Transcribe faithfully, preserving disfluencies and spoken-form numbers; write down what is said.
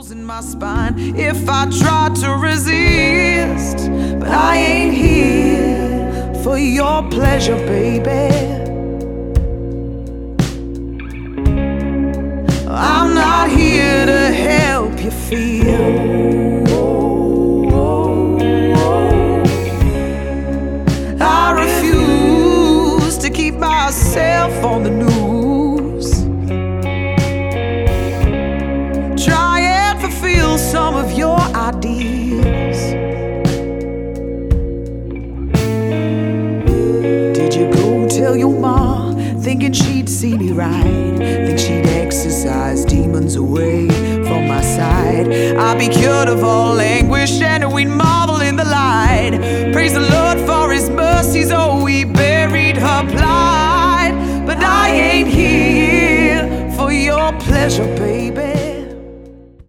holes in my spine if I try to resist. But I ain't here for your pleasure, baby. I'm not here to help you feel. I refuse to keep myself on the news. Try and fulfill some of your ideas. Did you go tell your ma, thinking she'd see me right? Think she'd exorcise demons away from my side? I'd be cured of all anguish and we'd marvel in the light. Praise the Lord for his mercies, oh, he buried her plight. But I ain't here for your pleasure, baby.